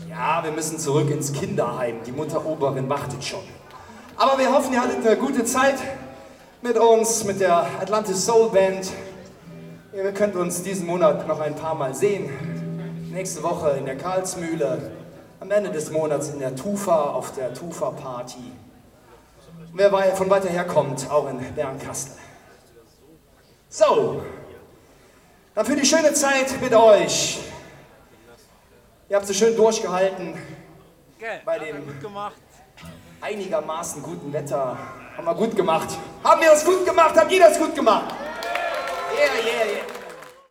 Ja, wir müssen zurück ins Kinderheim. Die Mutter Oberin wartet schon. Aber wir hoffen, ihr hattet eine gute Zeit mit uns, mit der Atlantis Soul Band. Ihr könnt uns diesen Monat noch ein paar Mal sehen. Nächste Woche in der Karlsmühle. Am Ende des Monats in der Tufa, auf der Tufa-Party. Wer von weiter her kommt, auch in Bernkastel. So, dann für die schöne Zeit mit euch. Ihr habt so schön durchgehalten. Bei dem einigermaßen guten Wetter. Haben wir gut gemacht. Haben wir das gut gemacht? Habt ihr das gut gemacht? Yeah, yeah, yeah.